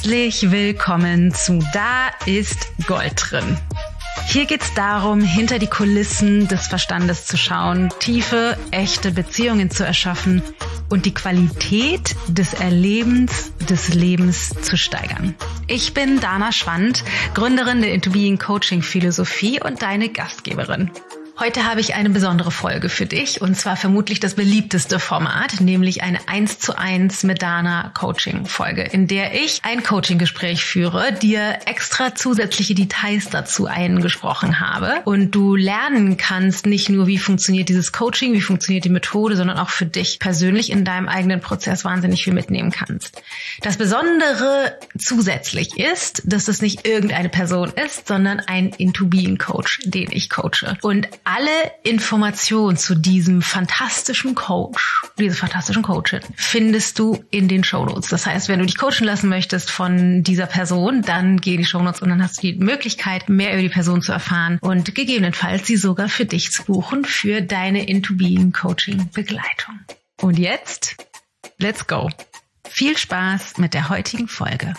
Herzlich willkommen zu Da ist Gold drin. Hier geht's darum, hinter die Kulissen des Verstandes zu schauen, tiefe, echte Beziehungen zu erschaffen und die Qualität des Erlebens des Lebens zu steigern. Ich bin Dana Schwand, Gründerin der Into Being Coaching Philosophie und deine Gastgeberin. Heute habe ich eine besondere Folge für dich und zwar vermutlich das beliebteste Format, nämlich eine 1:1 mit Dana Coaching Folge, in der ich ein Coaching-Gespräch führe, dir extra zusätzliche Details dazu eingesprochen habe und du lernen kannst, nicht nur wie funktioniert dieses Coaching, wie funktioniert die Methode, sondern auch für dich persönlich in deinem eigenen Prozess wahnsinnig viel mitnehmen kannst. Das Besondere zusätzlich ist, dass es nicht irgendeine Person ist, sondern ein Into Being Coach, den ich coache. Und alle Informationen zu diesem fantastischen Coach, diese fantastischen Coachin, findest du in den Shownotes. Das heißt, wenn du dich coachen lassen möchtest von dieser Person, dann geh in die Shownotes und dann hast du die Möglichkeit, mehr über die Person zu erfahren und gegebenenfalls sie sogar für dich zu buchen für deine Into Being Coaching Begleitung. Und jetzt, let's go. Viel Spaß mit der heutigen Folge.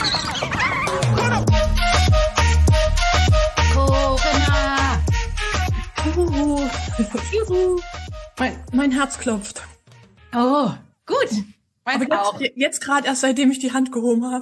Mein Herz klopft. Oh, gut. Aber jetzt gerade erst, seitdem ich die Hand gehoben habe.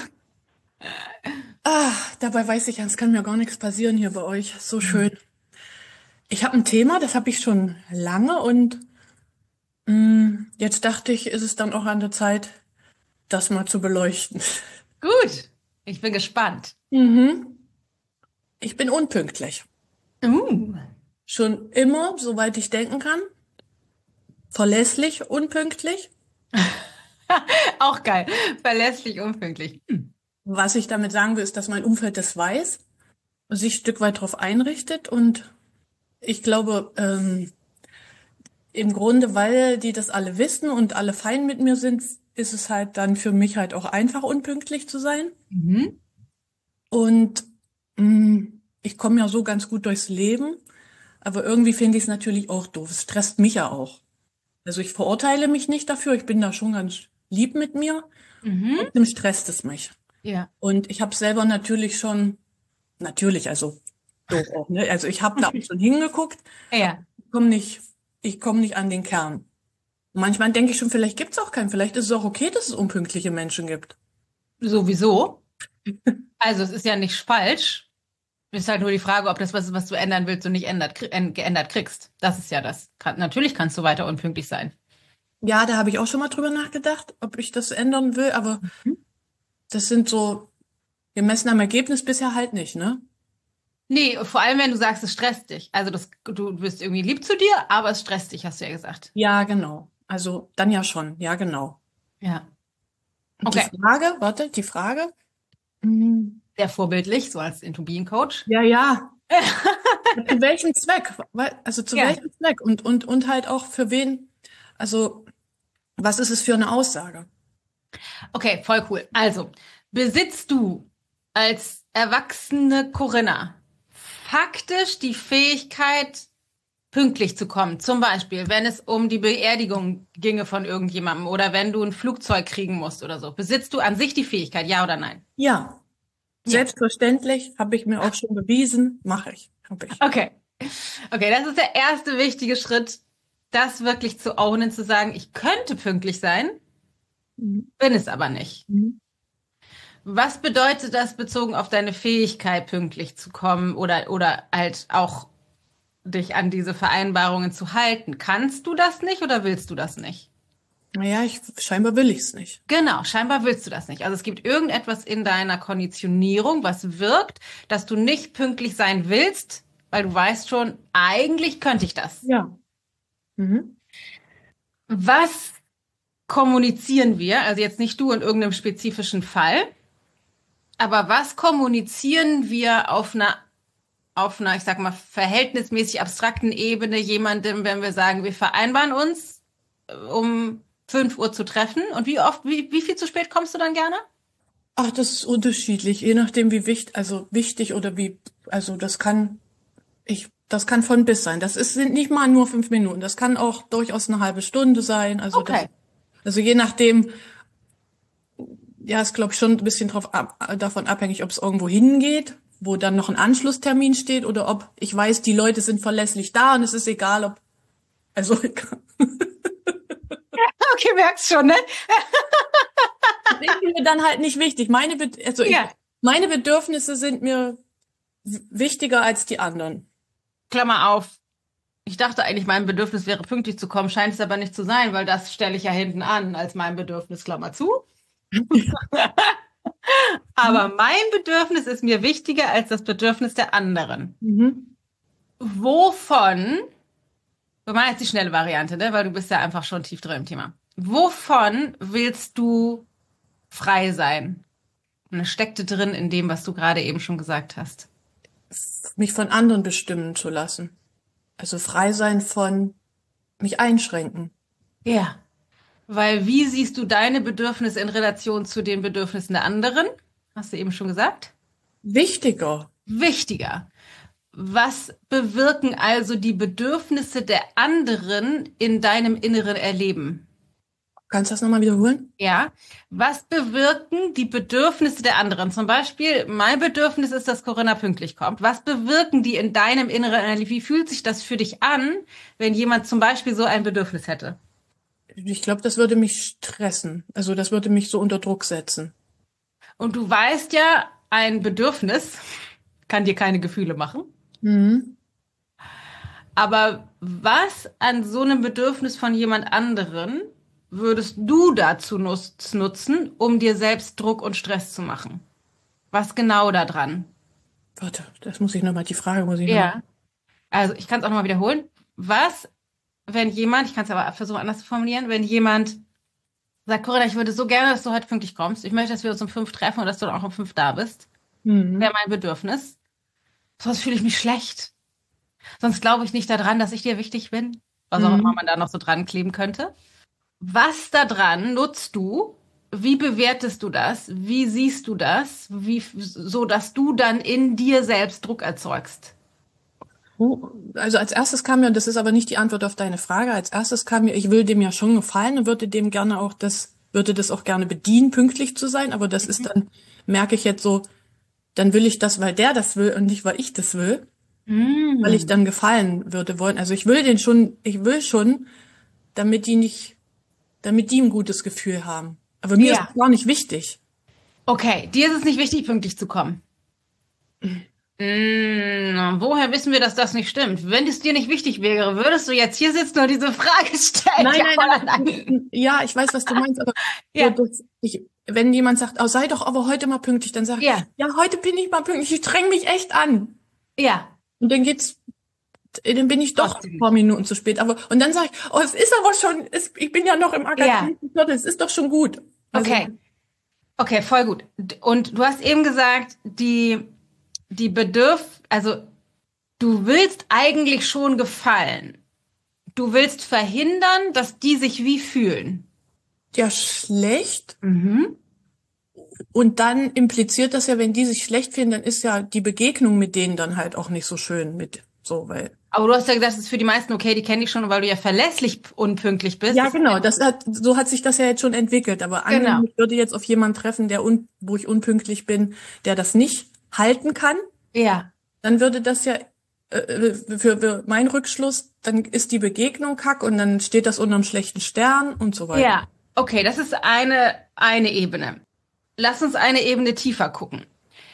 Dabei weiß ich ja, es kann mir gar nichts passieren hier bei euch. So schön. Ich habe ein Thema, das habe ich schon lange und jetzt dachte ich, ist es dann auch an der Zeit, das mal zu beleuchten. Gut. Ich bin gespannt. Ich bin unpünktlich. Schon immer, soweit ich denken kann. Verlässlich, unpünktlich. Auch geil. Verlässlich, unpünktlich. Was ich damit sagen will, ist, dass mein Umfeld das weiß, sich ein Stück weit darauf einrichtet und ich glaube, im Grunde, weil die das alle wissen und alle fein mit mir sind, ist es halt dann für mich halt auch einfach, unpünktlich zu sein. Und ich komme ja so ganz gut durchs Leben. Aber irgendwie finde ich es natürlich auch doof. Es stresst mich ja auch. Also ich verurteile mich nicht dafür. Ich bin da schon ganz lieb mit mir. Trotzdem stresst es mich. Ja. Und ich habe selber also doof auch, ne? Also ich habe da auch schon hingeguckt. Ja. Ich komm nicht an den Kern. Manchmal denke ich schon, vielleicht gibt's auch keinen. Vielleicht ist es auch okay, dass es unpünktliche Menschen gibt. Sowieso. Also es ist ja nicht falsch. Ist halt nur die Frage, ob das was ist, was du ändern willst und nicht geändert kriegst. Das ist ja das. Natürlich kannst du weiter unpünktlich sein. Ja, da habe ich auch schon mal drüber nachgedacht, ob ich das ändern will, aber das sind so gemessen am Ergebnis bisher halt nicht, ne? Nee, vor allem, wenn du sagst, es stresst dich. Also du bist irgendwie lieb zu dir, aber es stresst dich, hast du ja gesagt. Ja, genau. Also dann ja schon. Ja, genau. Ja. Okay. Die Frage. Sehr vorbildlich, so als Into Being Coach. Ja. Zu welchem Zweck? Welchem Zweck? Und halt auch für wen? Also, was ist es für eine Aussage? Okay, voll cool. Also, besitzt du als erwachsene Corinna faktisch die Fähigkeit, pünktlich zu kommen? Zum Beispiel, wenn es um die Beerdigung ginge von irgendjemandem oder wenn du ein Flugzeug kriegen musst oder so. Besitzt du an sich die Fähigkeit, ja oder nein? Ja. Selbstverständlich, habe ich mir auch schon bewiesen, mache ich. Okay, das ist der erste wichtige Schritt, das wirklich zu ownen, zu sagen, ich könnte pünktlich sein, bin es aber nicht. Was bedeutet das bezogen auf deine Fähigkeit, pünktlich zu kommen oder halt auch dich an diese Vereinbarungen zu halten? Kannst du das nicht oder willst du das nicht? Naja, scheinbar will ich es nicht. Genau, scheinbar willst du das nicht. Also es gibt irgendetwas in deiner Konditionierung, was wirkt, dass du nicht pünktlich sein willst, weil du weißt schon, eigentlich könnte ich das. Ja. Was kommunizieren wir, also jetzt nicht du in irgendeinem spezifischen Fall, aber was kommunizieren wir auf einer, ich sag mal, verhältnismäßig abstrakten Ebene jemandem, wenn wir sagen, wir vereinbaren uns, um 5 Uhr zu treffen. Und wie viel zu spät kommst du dann gerne? Ach, das ist unterschiedlich, je nachdem wie wichtig oder das kann von bis sein. Sind nicht mal nur 5 Minuten. Das kann auch durchaus eine halbe Stunde sein. Also okay. Also je nachdem, Ja, ist, glaube ich, schon ein bisschen davon abhängig, ob es irgendwo hingeht, wo dann noch ein Anschlusstermin steht, oder ob ich weiß, die Leute sind verlässlich da und es ist egal, ob, also, Okay, merkst schon, ne? das ist mir dann halt nicht wichtig. Meine Bedürfnisse sind mir wichtiger als die anderen. Klammer auf. Ich dachte eigentlich, mein Bedürfnis wäre, pünktlich zu kommen, scheint es aber nicht zu sein, weil das stelle ich ja hinten an als mein Bedürfnis, Klammer zu. Aber mein Bedürfnis ist mir wichtiger als das Bedürfnis der anderen. Mhm. Wovon, wir machen jetzt die schnelle Variante, ne? Weil du bist ja einfach schon tief drin im Thema. Wovon willst du frei sein? Und es steckte drin in dem, was du gerade eben schon gesagt hast. Mich von anderen bestimmen zu lassen. Also frei sein von mich einschränken. Ja. Weil wie siehst du deine Bedürfnisse in Relation zu den Bedürfnissen der anderen? Hast du eben schon gesagt? Wichtiger. Wichtiger. Was bewirken also die Bedürfnisse der anderen in deinem inneren Erleben? Kannst du das nochmal wiederholen? Ja. Was bewirken die Bedürfnisse der anderen? Zum Beispiel, mein Bedürfnis ist, dass Corinna pünktlich kommt. Was bewirken die in deinem inneren Erleben? Wie fühlt sich das für dich an, wenn jemand zum Beispiel so ein Bedürfnis hätte? Ich glaube, das würde mich stressen. Also das würde mich so unter Druck setzen. Und du weißt ja, ein Bedürfnis kann dir keine Gefühle machen. Mhm. Aber was an so einem Bedürfnis von jemand anderen würdest du dazu nutzen, um dir selbst Druck und Stress zu machen? Was genau da dran? Warte, das muss ich nochmal, die Frage muss ich Ja. Also ich kann es auch nochmal wiederholen. Was, wenn jemand, ich kann es aber versuchen anders zu formulieren, wenn jemand sagt, Corinna, ich würde so gerne, dass du heute pünktlich kommst. Ich möchte, dass wir uns um 5 treffen und dass du dann auch um 5 da bist. Wäre mein Bedürfnis. Sonst fühle ich mich schlecht. Sonst glaube ich nicht daran, dass ich dir wichtig bin. Was auch immer man da noch so dran kleben könnte. Was da dran nutzt du? Wie bewertest du das? Wie siehst du das? So dass du dann in dir selbst Druck erzeugst? Also als erstes kam mir, und das ist aber nicht die Antwort auf deine Frage, als erstes kam mir, ich will dem ja schon gefallen und würde dem gerne auch würde das auch gerne bedienen, pünktlich zu sein, aber das ist dann, merke ich jetzt so, dann will ich das, weil der das will und nicht, weil ich das will, weil ich dann gefallen würde wollen. Also ich will schon, damit die ein gutes Gefühl haben. Aber mir ist das gar nicht wichtig. Okay, dir ist es nicht wichtig, pünktlich zu kommen. Woher wissen wir, dass das nicht stimmt? Wenn es dir nicht wichtig wäre, würdest du jetzt hier sitzen und diese Frage stellen? Nein. Ja, ich weiß, was du meinst, aber wenn jemand sagt, oh, sei doch aber heute mal pünktlich, dann sage ich, ja, heute bin ich mal pünktlich, ich streng mich echt an. Ja. Und dann dann bin ich doch ein paar Minuten zu spät. Und dann sage ich, oh, es ist aber schon, ich bin ja noch im akademischen Viertel, es ist doch schon gut. Also, Okay, voll gut. Und du hast eben gesagt, also du willst eigentlich schon gefallen. Du willst verhindern, dass die sich wie fühlen. Ja, schlecht. Und dann impliziert das ja, wenn die sich schlecht fühlen, dann ist ja die Begegnung mit denen dann halt auch nicht so schön Aber du hast ja gesagt, es ist für die meisten okay, die kennen dich schon, weil du ja verlässlich unpünktlich bist. Ja, genau. So hat sich das ja jetzt schon entwickelt. Aber angenommen, ich würde jetzt auf jemanden treffen, wo ich unpünktlich bin, der das nicht halten kann. Ja. Dann würde das ja für meinen Rückschluss, dann ist die Begegnung kack und dann steht das unter einem schlechten Stern und so weiter. Ja, okay, das ist eine Ebene. Lass uns eine Ebene tiefer gucken.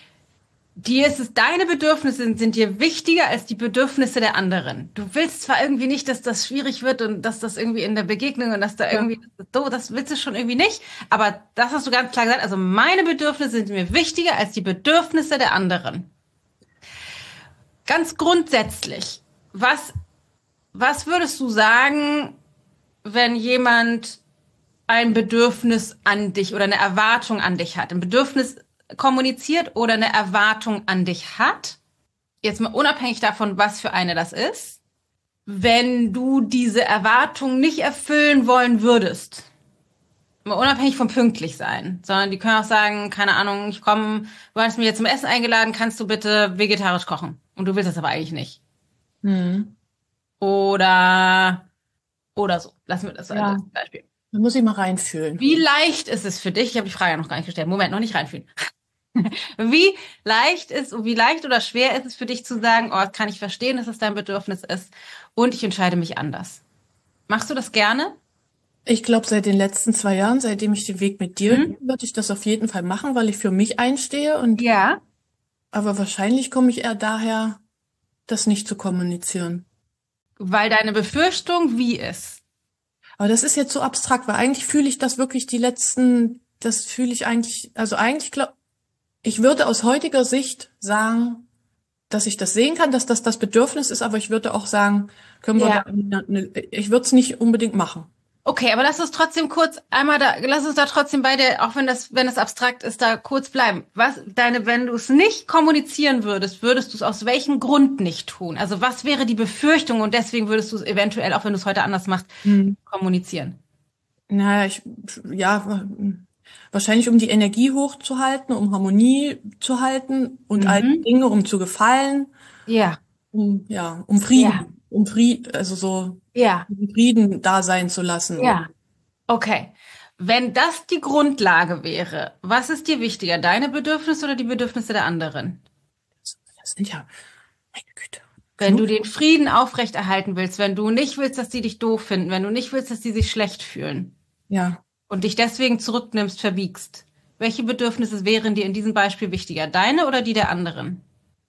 Deine Bedürfnisse sind dir wichtiger als die Bedürfnisse der anderen. Du willst zwar irgendwie nicht, dass das schwierig wird und dass das irgendwie in der Begegnung und dass da irgendwie, das willst du schon irgendwie nicht, aber das hast du ganz klar gesagt, also meine Bedürfnisse sind mir wichtiger als die Bedürfnisse der anderen. Ganz grundsätzlich, was würdest du sagen, wenn jemand ein Bedürfnis an dich oder eine Erwartung an dich hat? Ein Bedürfnis kommuniziert oder eine Erwartung an dich hat? Jetzt mal unabhängig davon, was für eine das ist. Wenn du diese Erwartung nicht erfüllen wollen würdest, mal unabhängig vom pünktlich sein, sondern die können auch sagen, keine Ahnung, du hast mich jetzt zum Essen eingeladen, kannst du bitte vegetarisch kochen? Und du willst das aber eigentlich nicht. Oder so. Lassen wir das als Beispiel. Da muss ich mal reinfühlen. Wie leicht ist es für dich? Ich habe die Frage noch gar nicht gestellt. Moment, noch nicht reinfühlen. Wie wie leicht oder schwer ist es für dich zu sagen, oh, das kann ich verstehen, dass es dein Bedürfnis ist und ich entscheide mich anders? Machst du das gerne? Ich glaube, seit den letzten 2 Jahren, seitdem ich den Weg mit dir gehe, würde ich das auf jeden Fall machen, weil ich für mich einstehe Ja. aber wahrscheinlich komme ich eher daher, das nicht zu kommunizieren. Weil deine Befürchtung wie ist? Aber das ist jetzt so abstrakt, weil eigentlich fühle ich das wirklich das fühle ich eigentlich, also eigentlich ich würde aus heutiger Sicht sagen, dass ich das sehen kann, dass das Bedürfnis ist, aber ich würde auch sagen, Ja. ich würde es nicht unbedingt machen. Okay, aber lass uns trotzdem kurz lass uns da trotzdem beide, auch wenn das abstrakt ist, da kurz bleiben. Wenn du es nicht kommunizieren würdest du es aus welchem Grund nicht tun? Also was wäre die Befürchtung und deswegen würdest du es eventuell, auch wenn du es heute anders machst, kommunizieren? Naja, wahrscheinlich um die Energie hochzuhalten, um Harmonie zu halten und all die Dinge, um zu gefallen, Ja, um ja, Frieden, also so ja, Frieden da sein zu lassen. ja. Okay. Wenn das die Grundlage wäre, was ist dir wichtiger, deine Bedürfnisse oder die Bedürfnisse der anderen? Das sind ja, meine Güte. Wenn du den Frieden aufrechterhalten willst, wenn du nicht willst, dass die dich doof finden, wenn du nicht willst, dass die sich schlecht fühlen Ja. und dich deswegen zurücknimmst, verbiegst, welche Bedürfnisse wären dir in diesem Beispiel wichtiger, deine oder die der anderen?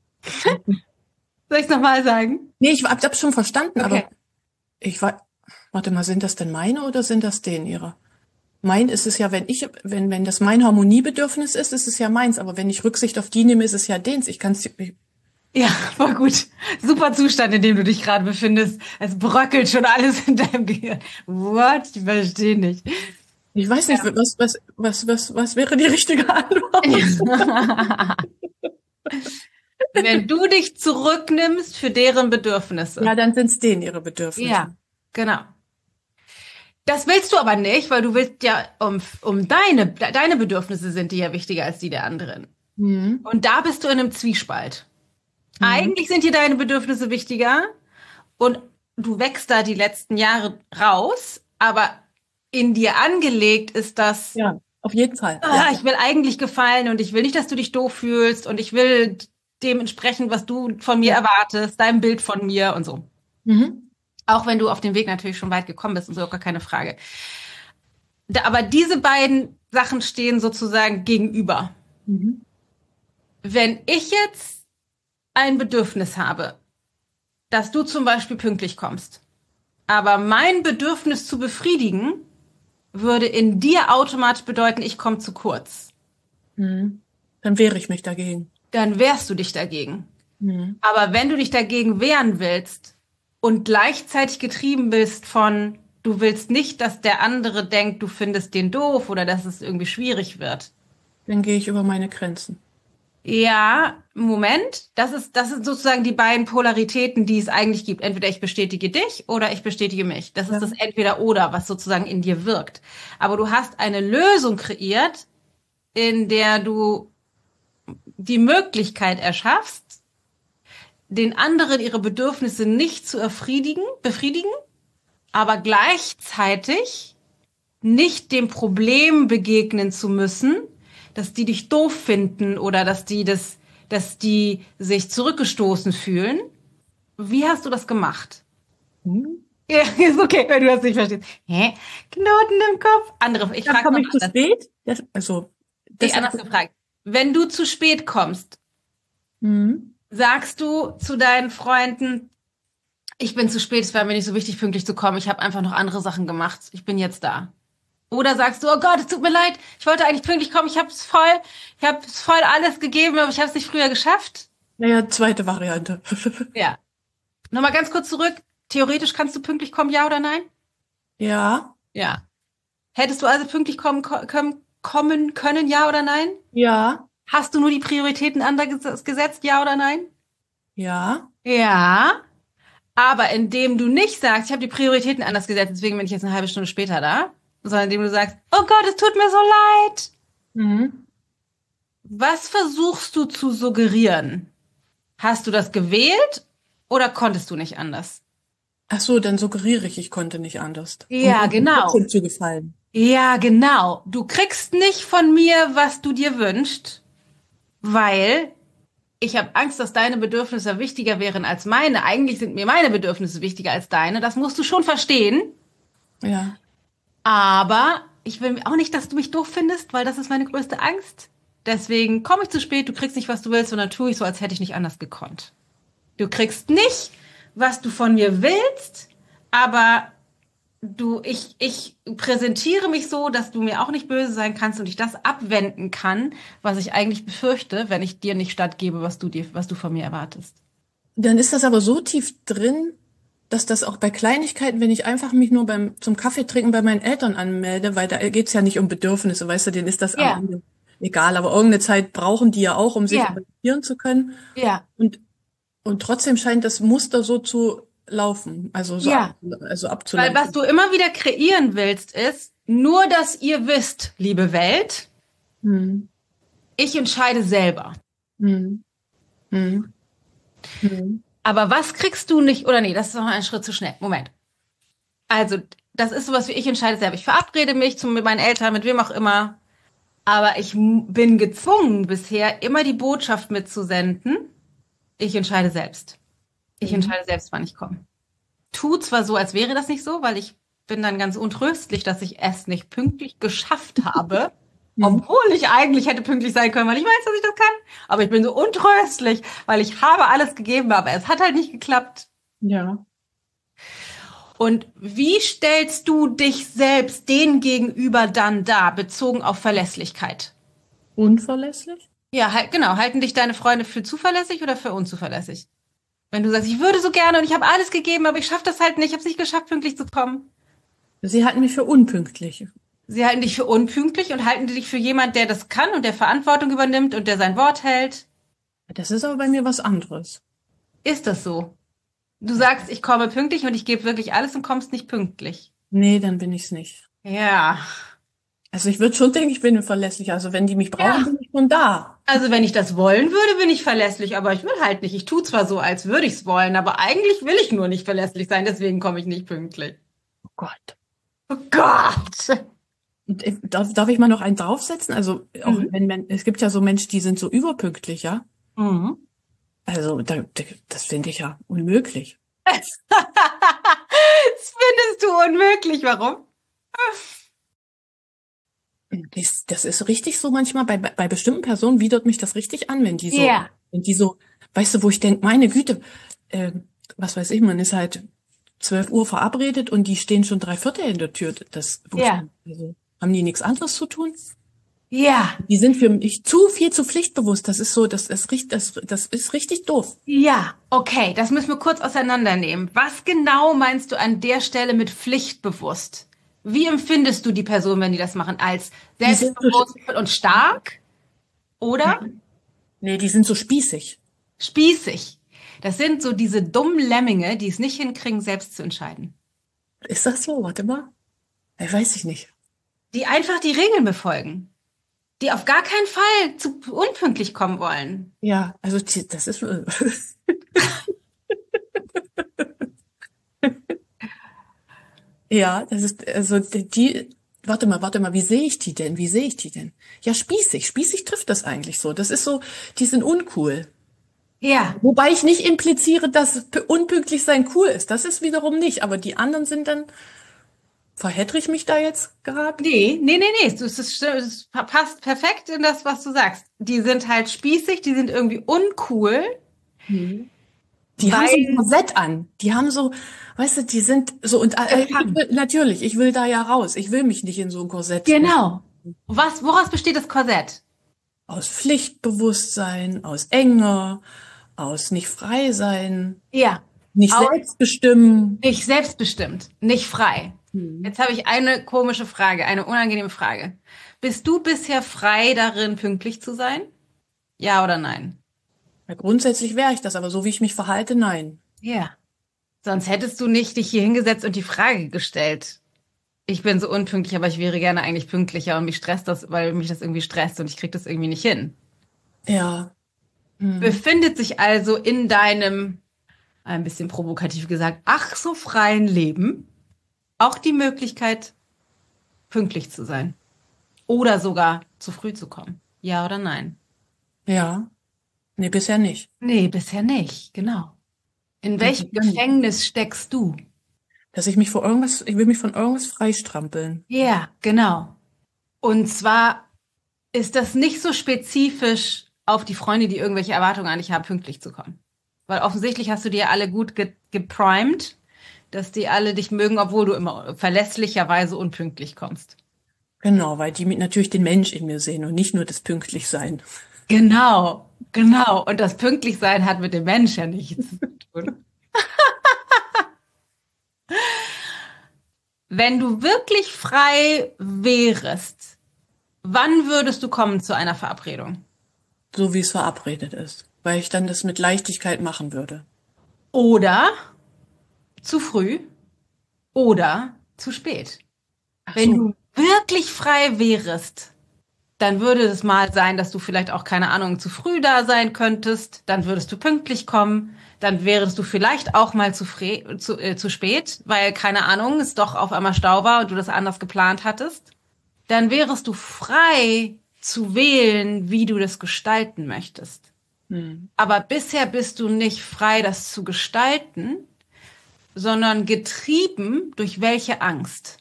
Soll ich es nochmal sagen? Nee, ich hab's schon verstanden, Okay. aber warte mal, sind das denn meine oder sind das denen ihre? Mein ist es ja, wenn das mein Harmoniebedürfnis ist es ja meins, aber wenn ich Rücksicht auf die nehme, ist es ja dens. Ja, voll gut. Super Zustand, in dem du dich gerade befindest. Es bröckelt schon alles in deinem Gehirn. What? Ich verstehe nicht. Ich weiß nicht, was wäre die richtige Antwort? Wenn du dich zurücknimmst für deren Bedürfnisse. Ja, dann sind's denen ihre Bedürfnisse. Ja, genau. Das willst du aber nicht, weil du willst ja deine Bedürfnisse sind dir ja wichtiger als die der anderen. Und da bist du in einem Zwiespalt. Eigentlich sind dir deine Bedürfnisse wichtiger und du wächst da die letzten Jahre raus, aber in dir angelegt ist das, Ja, auf jeden Fall. ich will eigentlich gefallen und ich will nicht, dass du dich doof fühlst und ich will dementsprechend, was du von mir erwartest, dein Bild von mir und so. Auch wenn du auf dem Weg natürlich schon weit gekommen bist und so, gar keine Frage. Aber diese beiden Sachen stehen sozusagen gegenüber. Wenn ich jetzt ein Bedürfnis habe, dass du zum Beispiel pünktlich kommst, aber mein Bedürfnis zu befriedigen würde in dir automatisch bedeuten, ich komme zu kurz. Dann wehre ich mich dagegen. Dann wehrst du dich dagegen. Aber wenn du dich dagegen wehren willst und gleichzeitig getrieben bist von, du willst nicht, dass der andere denkt, du findest den doof oder dass es irgendwie schwierig wird. Dann gehe ich über meine Grenzen. Ja, Moment. Das sind sozusagen die beiden Polaritäten, die es eigentlich gibt. Entweder ich bestätige dich oder ich bestätige mich. Das ist das Entweder-Oder, was sozusagen in dir wirkt. Aber du hast eine Lösung kreiert, in der du die Möglichkeit erschaffst, den anderen ihre Bedürfnisse nicht zu befriedigen, aber gleichzeitig nicht dem Problem begegnen zu müssen, dass die dich doof finden oder dass die sich zurückgestoßen fühlen. Wie hast du das gemacht? Ja, ist okay, wenn du das nicht verstehst. Hä? Knoten im Kopf? Ich frage Komme ich zu spät? Anders gefragt. Wenn du zu spät kommst, sagst du zu deinen Freunden, ich bin zu spät, es war mir nicht so wichtig, pünktlich zu kommen, ich habe einfach noch andere Sachen gemacht, ich bin jetzt da. Oder sagst du, oh Gott, es tut mir leid, ich wollte eigentlich pünktlich kommen, ich habe voll alles gegeben, aber ich habe es nicht früher geschafft. Naja, zweite Variante. Ja. Nochmal ganz kurz zurück. Theoretisch kannst du pünktlich kommen, ja oder nein? Ja. Ja. Hättest du also pünktlich kommen können, ja oder nein? Ja. Hast du nur die Prioritäten anders gesetzt, ja oder nein? Ja. Ja. Aber indem du nicht sagst, ich habe die Prioritäten anders gesetzt, deswegen bin ich jetzt eine halbe Stunde später da, sondern indem du sagst, oh Gott, es tut mir so leid. Was versuchst du zu suggerieren? Hast du das gewählt oder konntest du nicht anders? Ach so, dann suggeriere ich konnte nicht anders. Ja, Um genau. trotzdem zu gefallen. Ja, genau. Du kriegst nicht von mir, was du dir wünschst, weil ich habe Angst, dass deine Bedürfnisse wichtiger wären als meine. Eigentlich sind mir meine Bedürfnisse wichtiger als deine. Das musst du schon verstehen. Ja. Aber ich will auch nicht, dass du mich doof findest, weil das ist meine größte Angst. Deswegen komme ich zu spät, du kriegst nicht, was du willst, und dann tue ich so, als hätte ich nicht anders gekonnt. Du kriegst nicht, was du von mir willst, aber ich präsentiere mich so, dass du mir auch nicht böse sein kannst und ich das abwenden kann, was ich eigentlich befürchte, wenn ich dir nicht stattgebe, was du von mir erwartest. Dann ist das aber so tief drin, dass das auch bei Kleinigkeiten, wenn ich einfach mich nur zum Kaffee trinken bei meinen Eltern anmelde, weil da geht's ja nicht um Bedürfnisse, weißt du, denen ist das Ja. am Ende egal, aber irgendeine Zeit brauchen die ja auch, um sich Ja. orientieren zu können. Ja. Und trotzdem scheint das Muster so zu laufen, also Ja. also Weil abzulenken. was du immer wieder kreieren willst, ist, nur dass ihr wisst, liebe Welt, Hm. ich entscheide selber. Hm. Hm. Hm. Aber was kriegst du nicht, oder nee, das ist noch ein Schritt zu schnell. Moment. Also, das ist sowas wie ich entscheide selber. Ich verabrede mich mit meinen Eltern, mit wem auch immer. Aber ich bin gezwungen, bisher immer die Botschaft mitzusenden. Ich entscheide selbst. Ich entscheide selbst, wann ich komme. Tu zwar so, als wäre das nicht so, weil ich bin dann ganz untröstlich, dass ich es nicht pünktlich geschafft habe. Obwohl ich eigentlich hätte pünktlich sein können, weil ich weiß, dass ich das kann. Aber ich bin so untröstlich, weil ich habe alles gegeben, aber es hat halt nicht geklappt. Ja. Und wie stellst du dich selbst den gegenüber dann dar, bezogen auf Verlässlichkeit? Unverlässlich? Ja, halt, genau. Halten dich deine Freunde für zuverlässig oder für unzuverlässig? Wenn du sagst, ich würde so gerne und ich habe alles gegeben, aber ich schaffe das halt nicht, ich habe es nicht geschafft, pünktlich zu kommen. Sie halten mich für unpünktlich. Sie halten dich für unpünktlich und halten dich für jemand, der das kann und der Verantwortung übernimmt und der sein Wort hält. Das ist aber bei mir was anderes. Ist das so? Du sagst, ich komme pünktlich und ich gebe wirklich alles und kommst nicht pünktlich. Nee, dann bin ich's nicht. Ja. Also ich würde schon denken, ich bin verlässlich. Also wenn die mich brauchen, bin ich schon da. Also wenn ich das wollen würde, bin ich verlässlich, aber ich will halt nicht. Ich tue zwar so, als würde ich es wollen, aber eigentlich will ich nur nicht verlässlich sein, deswegen komme ich nicht pünktlich. Oh Gott. Oh Gott! Und darf ich mal noch einen draufsetzen? Also auch wenn es gibt ja so Menschen, die sind so überpünktlich, ja. Mhm. Also das finde ich ja unmöglich. Das findest du unmöglich. Warum? Das ist richtig so manchmal bei bestimmten Personen widert mich das richtig an, wenn die so, Ja. wenn die so, weißt du, wo ich denke, meine Güte, was weiß ich, man ist halt 12 Uhr verabredet und die stehen schon 3/4 in der Tür. Ja. Also, haben die nichts anderes zu tun? Ja. Die sind für mich zu viel zu pflichtbewusst. Das ist so, das ist richtig doof. Ja. Okay, das müssen wir kurz auseinandernehmen. Was genau meinst du an der Stelle mit pflichtbewusst? Wie empfindest du die Person, wenn die das machen? Als Die sind selbstbewusst und stark? Oder Nee, die sind so spießig. spießig? Das sind so diese dummen Lemminge, die es nicht hinkriegen, selbst zu entscheiden. Ist das so? Warte mal. Weiß ich nicht. Die einfach die Regeln befolgen. Die auf gar keinen Fall zu unpünktlich kommen wollen. Ja, also das ist ja, das ist also warte mal, wie sehe ich die denn? Wie sehe ich die denn? Ja, spießig. Spießig trifft das eigentlich so. Das ist so, die sind uncool. Ja. Wobei ich nicht impliziere, dass unpünktlich sein cool ist. Das ist wiederum nicht. Aber die anderen sind dann, verhättere ich mich da jetzt gerade? Nee. Es passt perfekt in das, was du sagst. Die sind halt spießig, die sind irgendwie uncool. Die haben so ein Korsett an. Die haben so, weißt du, die sind so, und natürlich, ich will da ja raus. Ich will mich nicht in so ein Korsett. Genau. Woraus besteht das Korsett? Aus Pflichtbewusstsein, aus Enge, aus nicht frei sein, Ja. nicht selbst bestimmen. Nicht selbstbestimmt, nicht frei. Jetzt habe ich eine komische Frage, eine unangenehme Frage. Bist du bisher frei darin, pünktlich zu sein? Ja oder nein? Ja, grundsätzlich wäre ich das, aber so wie ich mich verhalte, nein. Ja. Sonst hättest du nicht dich hier hingesetzt und die Frage gestellt. Ich bin so unpünktlich, aber ich wäre gerne eigentlich pünktlicher und mich stresst das, weil mich das irgendwie stresst und ich kriege das irgendwie nicht hin. Ja. Befindet sich also in deinem ein bisschen provokativ gesagt, ach so freien Leben auch die Möglichkeit, pünktlich zu sein oder sogar zu früh zu kommen? Ja oder nein? Ja. Nee, bisher nicht. Nee, bisher nicht, genau. In welchem Gefängnis steckst du? Dass ich will mich von irgendwas freistrampeln. Ja, genau. Und zwar ist das nicht so spezifisch auf die Freunde, die irgendwelche Erwartungen an dich haben, pünktlich zu kommen. Weil offensichtlich hast du dir alle gut geprimed, dass die alle dich mögen, obwohl du immer verlässlicherweise unpünktlich kommst. Genau, weil die natürlich den Mensch in mir sehen und nicht nur das Pünktlichsein. Genau, genau. Und das Pünktlichsein hat mit dem Mensch ja nichts zu tun. Wenn du wirklich frei wärest, wann würdest du kommen zu einer Verabredung? So wie es verabredet ist. Weil ich dann das mit Leichtigkeit machen würde. Oder zu früh oder zu spät. Ach Wenn so. du wirklich frei wärest, dann würde es mal sein, dass du vielleicht auch, keine Ahnung, zu früh da sein könntest. Dann würdest du pünktlich kommen. Dann wärest du vielleicht auch mal zu spät, weil, keine Ahnung, es doch auf einmal Stau war und du das anders geplant hattest. Dann wärest du frei zu wählen, wie du das gestalten möchtest. Aber bisher bist du nicht frei, das zu gestalten, sondern getrieben durch welche Angst?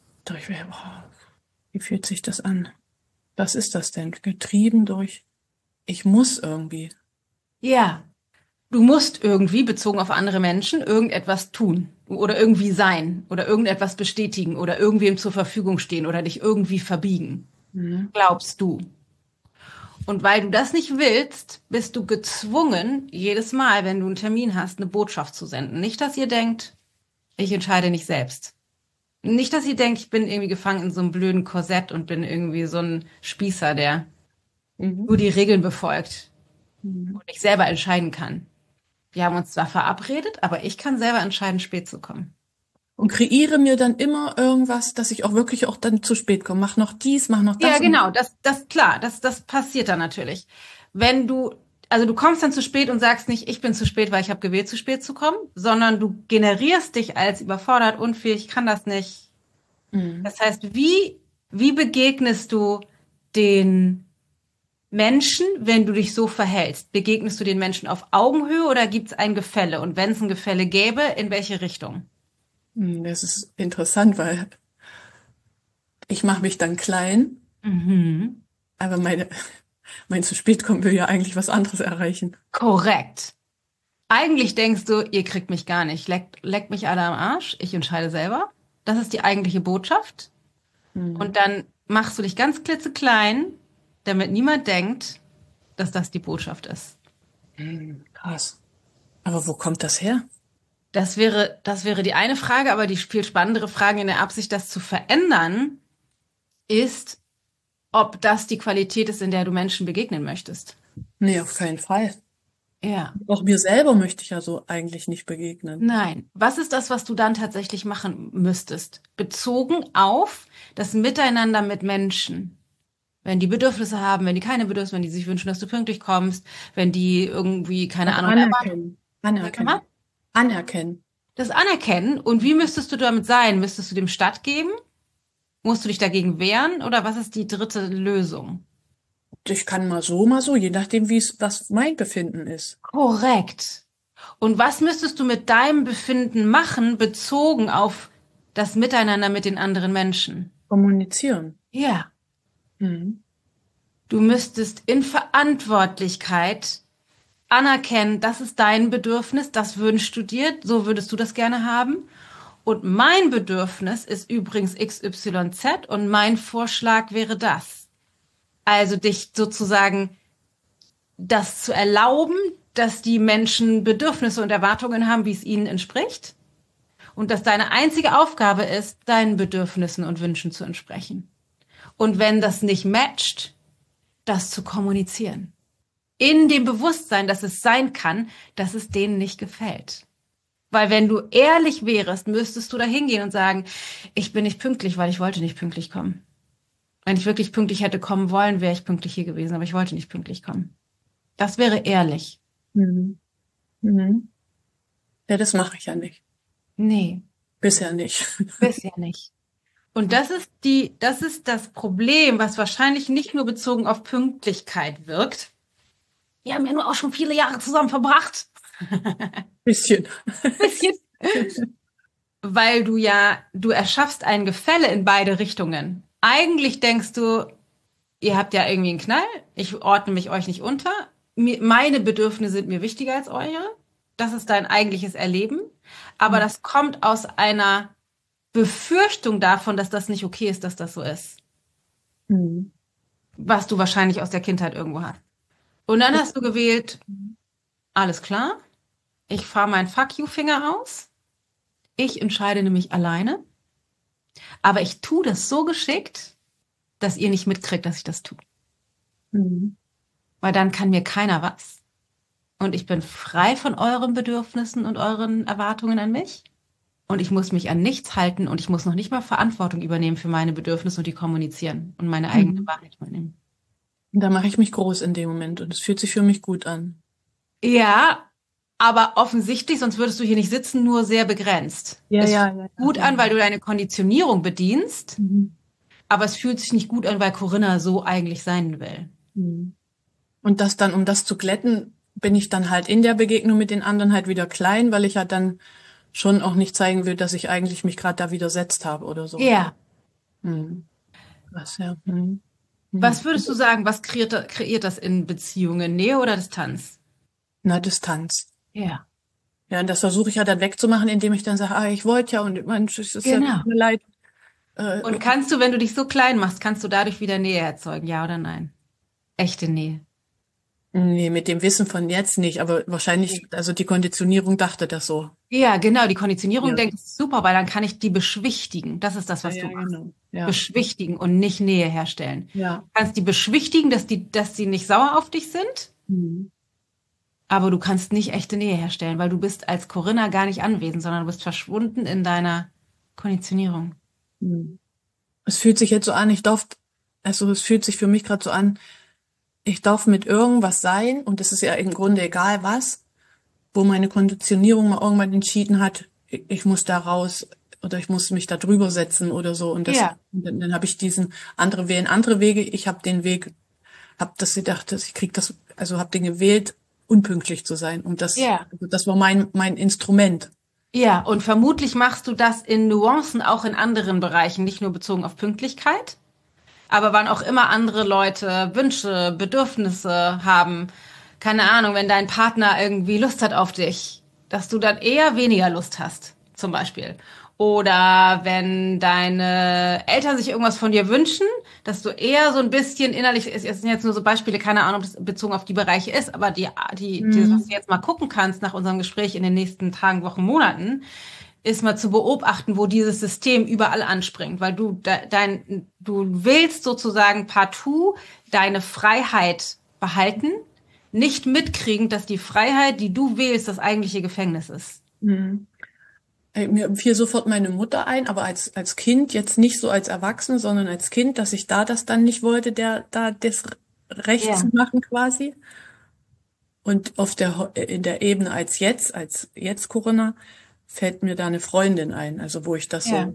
Wie fühlt sich das an? Was ist das denn? Getrieben durch, ich muss irgendwie. Ja, du musst irgendwie, bezogen auf andere Menschen, irgendetwas tun oder irgendwie sein oder irgendetwas bestätigen oder irgendwem zur Verfügung stehen oder dich irgendwie verbiegen. Glaubst du? Und weil du das nicht willst, bist du gezwungen, jedes Mal, wenn du einen Termin hast, eine Botschaft zu senden. Nicht, dass ihr denkt, ich entscheide nicht selbst. Nicht, dass ihr denkt, ich bin irgendwie gefangen in so einem blöden Korsett und bin irgendwie so ein Spießer, der nur die Regeln befolgt und nicht selber entscheiden kann. Wir haben uns zwar verabredet, aber ich kann selber entscheiden, spät zu kommen. Und kreiere mir dann immer irgendwas, dass ich auch wirklich auch dann zu spät komme. Mach noch dies, mach noch das. Ja, genau, klar, das passiert dann natürlich. Wenn du kommst dann zu spät und sagst nicht, ich bin zu spät, weil ich habe gewählt, zu spät zu kommen, sondern du generierst dich als überfordert, unfähig, ich kann das nicht. Das heißt, wie begegnest du den Menschen, wenn du dich so verhältst? Begegnest du den Menschen auf Augenhöhe oder gibt es ein Gefälle? Und wenn es ein Gefälle gäbe, in welche Richtung? Das ist interessant, weil ich mache mich dann klein, aber mein zu spät kommen will ja eigentlich was anderes erreichen. Korrekt. Eigentlich denkst du, ihr kriegt mich gar nicht. Leckt mich alle am Arsch, ich entscheide selber. Das ist die eigentliche Botschaft. Und dann machst du dich ganz klitzeklein, damit niemand denkt, dass das die Botschaft ist. Krass. Aber wo kommt das her? Das wäre die eine Frage, aber die viel spannendere Frage in der Absicht, das zu verändern, ist, ob das die Qualität ist, in der du Menschen begegnen möchtest. Nee, auf keinen Fall. Ja. Auch mir selber möchte ich ja so eigentlich nicht begegnen. Nein. Was ist das, was du dann tatsächlich machen müsstest? Bezogen auf das Miteinander mit Menschen. Wenn die Bedürfnisse haben, wenn die keine Bedürfnisse, wenn die sich wünschen, dass du pünktlich kommst, wenn die irgendwie, keine Ahnung, Anerkennen. Das Anerkennen. Und wie müsstest du damit sein? Müsstest du dem stattgeben? Musst du dich dagegen wehren? Oder was ist die dritte Lösung? Ich kann mal so, je nachdem, was mein Befinden ist. Korrekt. Und was müsstest du mit deinem Befinden machen, bezogen auf das Miteinander mit den anderen Menschen? Kommunizieren. Ja. Du müsstest in Verantwortlichkeit anerkennen, das ist dein Bedürfnis, das wünschst du dir, so würdest du das gerne haben. Und mein Bedürfnis ist übrigens XYZ und mein Vorschlag wäre das. Also dich sozusagen das zu erlauben, dass die Menschen Bedürfnisse und Erwartungen haben, wie es ihnen entspricht. Und dass deine einzige Aufgabe ist, deinen Bedürfnissen und Wünschen zu entsprechen. Und wenn das nicht matcht, das zu kommunizieren. In dem Bewusstsein, dass es sein kann, dass es denen nicht gefällt. Weil wenn du ehrlich wärst, müsstest du da hingehen und sagen, ich bin nicht pünktlich, weil ich wollte nicht pünktlich kommen. Wenn ich wirklich pünktlich hätte kommen wollen, wäre ich pünktlich hier gewesen, aber ich wollte nicht pünktlich kommen. Das wäre ehrlich. Ja, das mache ich ja nicht. Nee, Bisher nicht. bisher nicht. Und das ist das Problem, was wahrscheinlich nicht nur bezogen auf Pünktlichkeit wirkt. Wir haben ja nur auch schon viele Jahre zusammen verbracht. Bisschen. Bisschen. Weil du erschaffst ein Gefälle in beide Richtungen. Eigentlich denkst du, ihr habt ja irgendwie einen Knall, ich ordne mich euch nicht unter, meine Bedürfnisse sind mir wichtiger als eure. Das ist dein eigentliches Erleben. Aber das kommt aus einer Befürchtung davon, dass das nicht okay ist, dass das so ist. Mhm. Was du wahrscheinlich aus der Kindheit irgendwo hast. Und dann hast du gewählt, alles klar, ich fahre meinen Fuck-you-Finger aus. Ich entscheide nämlich alleine. Aber ich tue das so geschickt, dass ihr nicht mitkriegt, dass ich das tue. Mhm. Weil dann kann mir keiner was. Und ich bin frei von euren Bedürfnissen und euren Erwartungen an mich. Und ich muss mich an nichts halten und ich muss noch nicht mal Verantwortung übernehmen für meine Bedürfnisse und die kommunizieren und meine eigene Wahrheit übernehmen. Und da mache ich mich groß in dem Moment und es fühlt sich für mich gut an. Ja, aber offensichtlich, sonst würdest du hier nicht sitzen, nur sehr begrenzt. Ja, es ja, fühlt ja, sich gut an, weil du deine Konditionierung bedienst, aber es fühlt sich nicht gut an, weil Corinna so eigentlich sein will. Mhm. Und das dann, um das zu glätten, bin ich dann halt in der Begegnung mit den anderen halt wieder klein, weil ich ja dann schon auch nicht zeigen will, dass ich eigentlich mich gerade da widersetzt habe oder so. Ja. Was, ja. Was würdest du sagen, was kreiert das in Beziehungen? Nähe oder Distanz? Na, Distanz. Ja. Ja, und das versuche ich ja dann wegzumachen, indem ich dann sage, ich wollte ja und Mensch, es ist ja Genau. tut mir leid. Und kannst du, wenn du dich so klein machst, kannst du dadurch wieder Nähe erzeugen, ja oder nein? Echte Nähe. Nee, mit dem Wissen von jetzt nicht, aber wahrscheinlich, also die Konditionierung dachte das so. Ja, genau, die Konditionierung Ja. denkt, super, weil dann kann ich die beschwichtigen. Das ist das, was du machst. Genau. Ja. Beschwichtigen und nicht Nähe herstellen. Ja. Du kannst die beschwichtigen, dass die nicht sauer auf dich sind, aber du kannst nicht echte Nähe herstellen, weil du bist als Corinna gar nicht anwesend, sondern du bist verschwunden in deiner Konditionierung. Es fühlt sich jetzt so an, es fühlt sich für mich gerade so an, ich darf mit irgendwas sein und es ist ja im Grunde egal was, wo meine Konditionierung mal irgendwann entschieden hat, ich muss da raus oder ich muss mich da drüber setzen oder so und das, Ja. und dann habe ich andere wählen andere Wege, ich habe den Weg, habe das gedacht, dass ich krieg das, also habe den gewählt, unpünktlich zu sein und das, Ja. also das war mein Instrument. Ja, und vermutlich machst du das in Nuancen auch in anderen Bereichen, nicht nur bezogen auf Pünktlichkeit. Aber wann auch immer andere Leute Wünsche, Bedürfnisse haben, keine Ahnung, wenn dein Partner irgendwie Lust hat auf dich, dass du dann eher weniger Lust hast, zum Beispiel. Oder wenn deine Eltern sich irgendwas von dir wünschen, dass du eher so ein bisschen innerlich, es sind jetzt nur so Beispiele, keine Ahnung, ob das bezogen auf die Bereiche ist, aber das, was du jetzt mal gucken kannst nach unserem Gespräch in den nächsten Tagen, Wochen, Monaten, ist mal zu beobachten, wo dieses System überall anspringt, weil du willst sozusagen partout deine Freiheit behalten, nicht mitkriegen, dass die Freiheit, die du wählst, das eigentliche Gefängnis ist. Mir fiel sofort meine Mutter ein, aber als Kind, jetzt nicht so als Erwachsene, sondern als Kind, dass ich da das dann nicht wollte, da das Recht Ja. zu machen quasi. Und in der Ebene als jetzt Corinna, fällt mir da eine Freundin ein, also wo ich das Ja.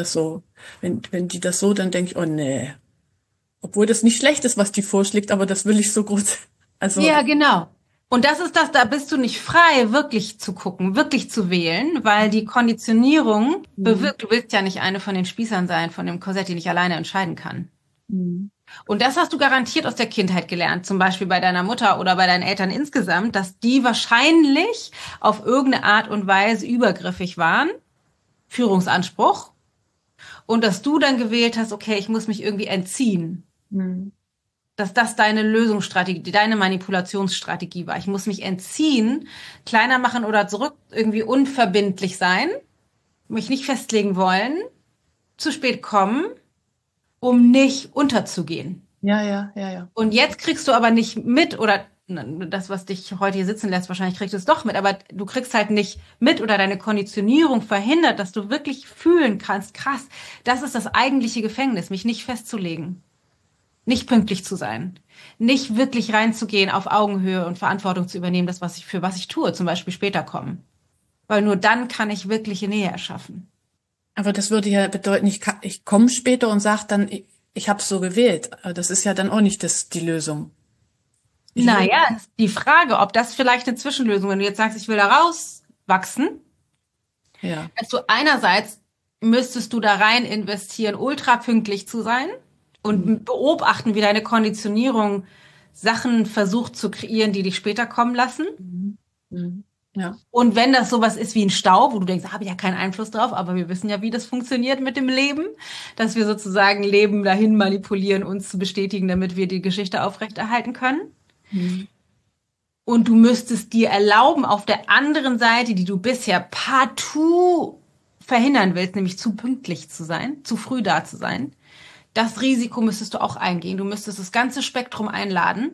wenn die das so, dann denke ich, oh nee. Obwohl das nicht schlecht ist, was die vorschlägt, aber das will ich so groß, also. Ja, genau. Und das ist das, da bist du nicht frei, wirklich zu gucken, wirklich zu wählen, weil die Konditionierung bewirkt, du willst ja nicht eine von den Spießern sein, von dem Korsett, die nicht alleine entscheiden kann. Und das hast du garantiert aus der Kindheit gelernt, zum Beispiel bei deiner Mutter oder bei deinen Eltern insgesamt, dass die wahrscheinlich auf irgendeine Art und Weise übergriffig waren, Führungsanspruch, und dass du dann gewählt hast, okay, ich muss mich irgendwie entziehen. Dass das deine Lösungsstrategie, deine Manipulationsstrategie war. Ich muss mich entziehen, kleiner machen oder zurück, irgendwie unverbindlich sein, mich nicht festlegen wollen, zu spät kommen, um nicht unterzugehen. Ja. Und jetzt kriegst du aber nicht mit, oder das, was dich heute hier sitzen lässt, wahrscheinlich kriegst du es doch mit, aber du kriegst halt nicht mit oder deine Konditionierung verhindert, dass du wirklich fühlen kannst, krass, das ist das eigentliche Gefängnis, mich nicht festzulegen. Nicht pünktlich zu sein, nicht wirklich reinzugehen auf Augenhöhe und Verantwortung zu übernehmen, für was ich tue, zum Beispiel später kommen. Weil nur dann kann ich wirkliche Nähe erschaffen. Aber das würde ja bedeuten, ich komme später und sage dann, ich habe es so gewählt. Aber das ist ja dann auch nicht die Lösung. Naja, die Frage, ob das vielleicht eine Zwischenlösung, wenn du jetzt sagst, ich will da rauswachsen, also einerseits müsstest du da rein investieren, ultra pünktlich zu sein und beobachten, wie deine Konditionierung Sachen versucht zu kreieren, die dich später kommen lassen. Ja. Und wenn das sowas ist wie ein Stau, wo du denkst, habe ich ja keinen Einfluss drauf, aber wir wissen ja, wie das funktioniert mit dem Leben, dass wir sozusagen Leben dahin manipulieren, uns zu bestätigen, damit wir die Geschichte aufrechterhalten können. Und du müsstest dir erlauben, auf der anderen Seite, die du bisher partout verhindern willst, nämlich zu pünktlich zu sein, zu früh da zu sein, das Risiko müsstest du auch eingehen. Du müsstest das ganze Spektrum einladen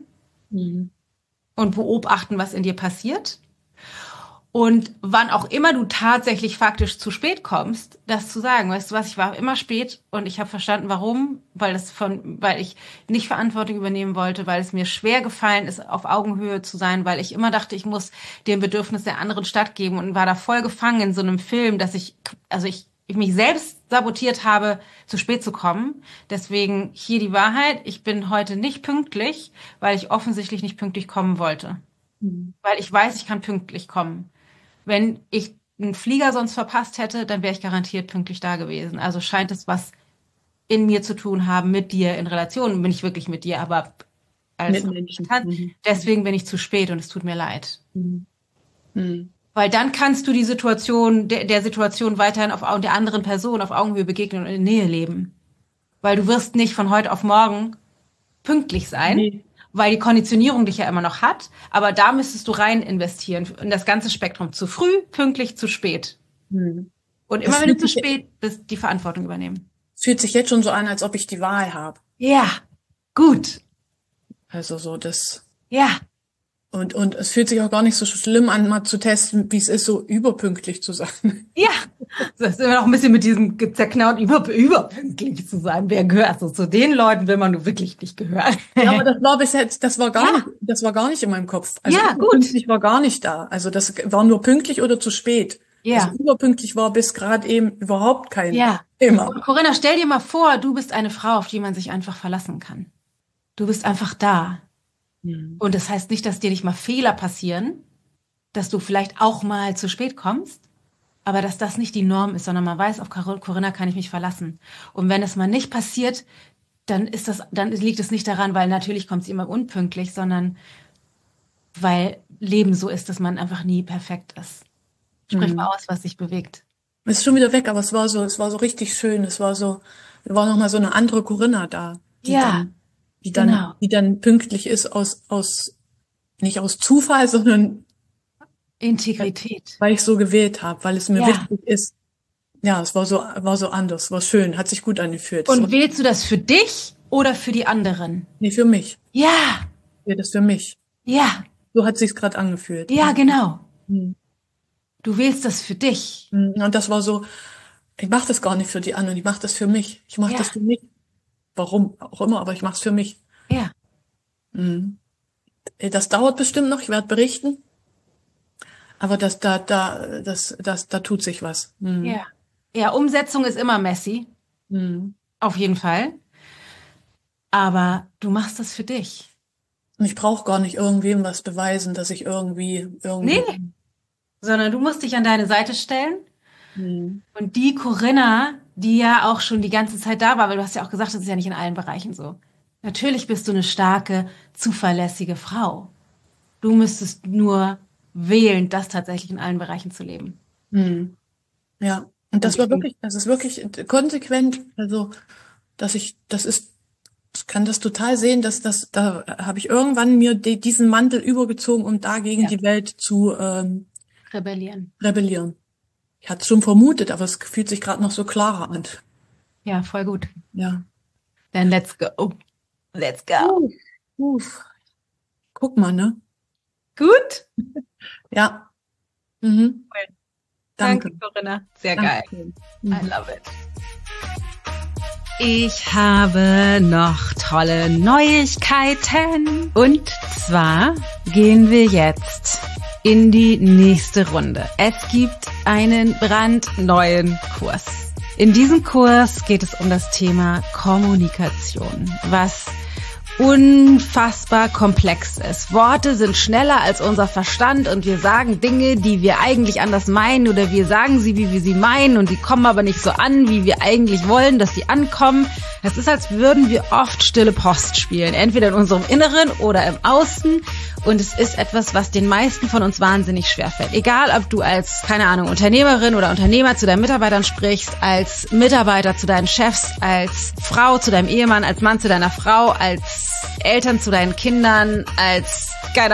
und beobachten, was in dir passiert. Und wann auch immer du tatsächlich faktisch zu spät kommst, das zu sagen, weißt du was, ich war immer spät und ich habe verstanden, warum, weil ich nicht Verantwortung übernehmen wollte, weil es mir schwer gefallen ist, auf Augenhöhe zu sein, weil ich immer dachte, ich muss dem Bedürfnis der anderen stattgeben und war da voll gefangen in so einem Film, dass ich mich selbst sabotiert habe, zu spät zu kommen. Deswegen hier die Wahrheit, ich bin heute nicht pünktlich, weil ich offensichtlich nicht pünktlich kommen wollte. Weil ich weiß, ich kann pünktlich kommen. Wenn ich einen Flieger sonst verpasst hätte, dann wäre ich garantiert pünktlich da gewesen. Also scheint es was in mir zu tun haben mit dir in Relation. Bin ich wirklich mit dir, aber als Menschen. Deswegen bin ich zu spät und es tut mir leid. Weil dann kannst du die Situation, der Situation weiterhin der anderen Person auf Augenhöhe begegnen und in Nähe leben. Weil du wirst nicht von heute auf morgen pünktlich sein. Weil die Konditionierung dich ja immer noch hat, aber da müsstest du rein investieren in das ganze Spektrum. Zu früh, pünktlich, zu spät. Und immer wenn du zu spät bist, die Verantwortung übernehmen. Fühlt sich jetzt schon so an, als ob ich die Wahl habe. Ja, gut. Also so das. Ja. Und es fühlt sich auch gar nicht so schlimm an, mal zu testen, wie es ist, so überpünktlich zu sein. Ja, das ist immer noch ein bisschen mit diesem zerknaut überpünktlich zu sein. Wer gehört? Also zu den Leuten will man nur wirklich nicht gehören. Ja, aber das war bisher, das war gar nicht in meinem Kopf. Also ja, gut. Pünktlich war gar nicht da. Also das war nur pünktlich oder zu spät. Ja. Also überpünktlich war bis gerade eben überhaupt kein Thema. Und Corinna, stell dir mal vor, du bist eine Frau, auf die man sich einfach verlassen kann. Du bist einfach da. Und das heißt nicht, dass dir nicht mal Fehler passieren, dass du vielleicht auch mal zu spät kommst, aber dass das nicht die Norm ist, sondern man weiß, auf Corinna kann ich mich verlassen. Und wenn es mal nicht passiert, dann liegt es nicht daran, weil natürlich kommt sie immer unpünktlich, sondern weil Leben so ist, dass man einfach nie perfekt ist. Sprich mal aus, was sich bewegt. Es ist schon wieder weg, aber es war so richtig schön. Es war noch mal so eine andere Corinna da. Die dann pünktlich ist nicht aus Zufall, sondern Integrität. Weil ich so gewählt habe, weil es mir wichtig ist. Ja, es war so anders, war schön, hat sich gut angefühlt. Und wählst du das für dich oder für die anderen? Nee, für mich. Ja. Ich wähle das für mich. Ja. So hat sich's gerade angefühlt. Ja, genau. Du wählst das für dich. Und das war so, ich mache das gar nicht für die anderen, ich mache das für mich. Ich mache das für mich. Warum auch immer, aber ich mache es für mich. Ja. Das dauert bestimmt noch, ich werde berichten. Aber da tut sich was. Ja. Ja, Umsetzung ist immer messy. Auf jeden Fall. Aber du machst das für dich. Und ich brauche gar nicht irgendwem was beweisen, dass ich irgendwie. Nee. Sondern du musst dich an deine Seite stellen. Und die Corinna, die ja auch schon die ganze Zeit da war, weil du hast ja auch gesagt, das ist ja nicht in allen Bereichen so. Natürlich bist du eine starke, zuverlässige Frau. Du müsstest nur wählen, das tatsächlich in allen Bereichen zu leben. Ja, und das ist wirklich konsequent, also, ich kann das total sehen, da habe ich irgendwann mir diesen Mantel übergezogen, um dagegen die Welt zu rebellieren. Ich hatte es schon vermutet, aber es fühlt sich gerade noch so klarer an. Ja, voll gut. Ja. Dann let's go. Let's go. Guck mal, ne? Gut? Ja. Cool. Danke, Corinna. Sehr geil. I love it. Ich habe noch tolle Neuigkeiten. Und zwar gehen wir jetzt in die nächste Runde. Es gibt einen brandneuen Kurs. In diesem Kurs geht es um das Thema Kommunikation, was unfassbar komplex ist. Worte sind schneller als unser Verstand und wir sagen Dinge, die wir eigentlich anders meinen oder wir sagen sie, wie wir sie meinen und die kommen aber nicht so an, wie wir eigentlich wollen, dass sie ankommen. Es ist, als würden wir oft stille Post spielen, entweder in unserem Inneren oder im Außen, und es ist etwas, was den meisten von uns wahnsinnig schwerfällt. Egal, ob du als, Unternehmerin oder Unternehmer zu deinen Mitarbeitern sprichst, als Mitarbeiter zu deinen Chefs, als Frau zu deinem Ehemann, als Mann zu deiner Frau, als Eltern zu deinen Kindern, als,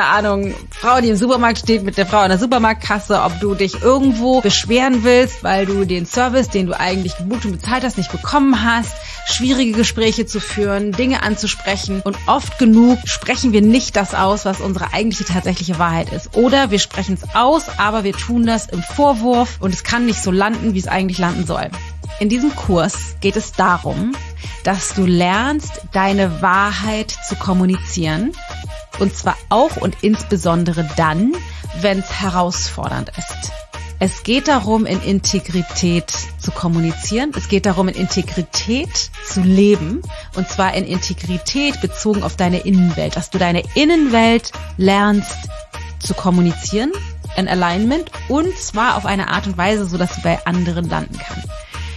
Frau, die im Supermarkt steht mit der Frau an der Supermarktkasse, ob du dich irgendwo beschweren willst, weil du den Service, den du eigentlich gebucht und bezahlt hast, nicht bekommen hast, schwierige Gespräche zu führen, Dinge anzusprechen, und oft genug sprechen wir nicht das aus, was unsere eigentliche tatsächliche Wahrheit ist. Oder wir sprechen es aus, aber wir tun das im Vorwurf und es kann nicht so landen, wie es eigentlich landen soll. In diesem Kurs geht es darum, dass du lernst, deine Wahrheit zu kommunizieren, und zwar auch und insbesondere dann, wenn es herausfordernd ist. Es geht darum, in Integrität zu kommunizieren. Es geht darum, in Integrität zu leben. Und zwar in Integrität bezogen auf deine Innenwelt. Dass du deine Innenwelt lernst zu kommunizieren, in Alignment, und zwar auf eine Art und Weise, so dass du bei anderen landen kannst.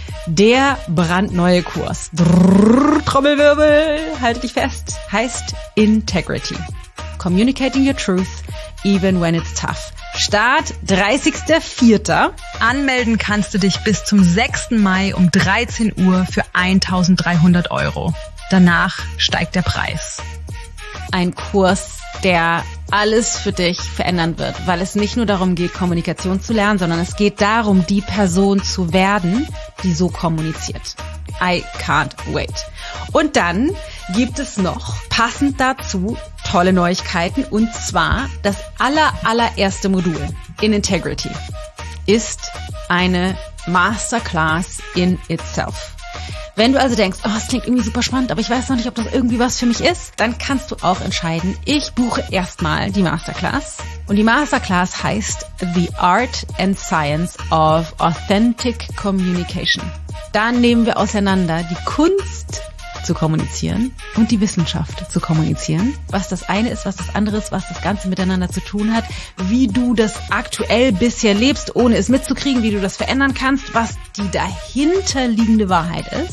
Der brandneue Kurs, Trommelwirbel, halte dich fest, heißt Integrity. Communicating your truth, even when it's tough. Start 30.04. Anmelden kannst du dich bis zum 6. Mai um 13 Uhr für 1.300 €. Danach steigt der Preis. Ein Kurs, der alles für dich verändern wird, weil es nicht nur darum geht, Kommunikation zu lernen, sondern es geht darum, die Person zu werden, die so kommuniziert. I can't wait. Und dann gibt es noch, passend dazu, tolle Neuigkeiten, und zwar das allererste Modul in Integrity ist eine Masterclass in itself. Wenn du also denkst, es klingt irgendwie super spannend, aber ich weiß noch nicht, ob das irgendwie was für mich ist, dann kannst du auch entscheiden, ich buche erstmal die Masterclass. Und die Masterclass heißt The Art and Science of Authentic Communication. Da nehmen wir auseinander die Kunst zu kommunizieren und die Wissenschaft zu kommunizieren. Was das eine ist, was das andere ist, was das Ganze miteinander zu tun hat, wie du das aktuell bisher lebst, ohne es mitzukriegen, wie du das verändern kannst, was die dahinterliegende Wahrheit ist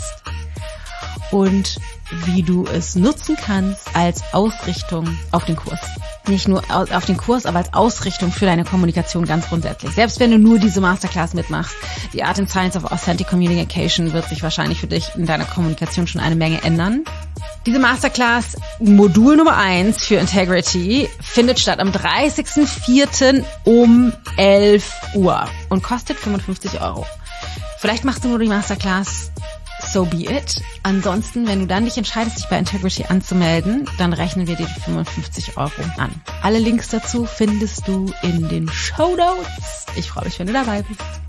und wie du es nutzen kannst als Ausrichtung auf den Kurs. Nicht nur auf den Kurs, aber als Ausrichtung für deine Kommunikation ganz grundsätzlich. Selbst wenn du nur diese Masterclass mitmachst, die Art and Science of Authentic Communication wird sich wahrscheinlich für dich in deiner Kommunikation schon eine Menge ändern. Diese Masterclass, Modul Nummer 1 für Integrity, findet statt am 30.04. um 11 Uhr und kostet 55 €. Vielleicht machst du nur die Masterclass, so be it. Ansonsten, wenn du dann dich entscheidest, dich bei Integrity anzumelden, dann rechnen wir dir die 55 € an. Alle Links dazu findest du in den Shownotes. Ich freue mich, wenn du dabei bist.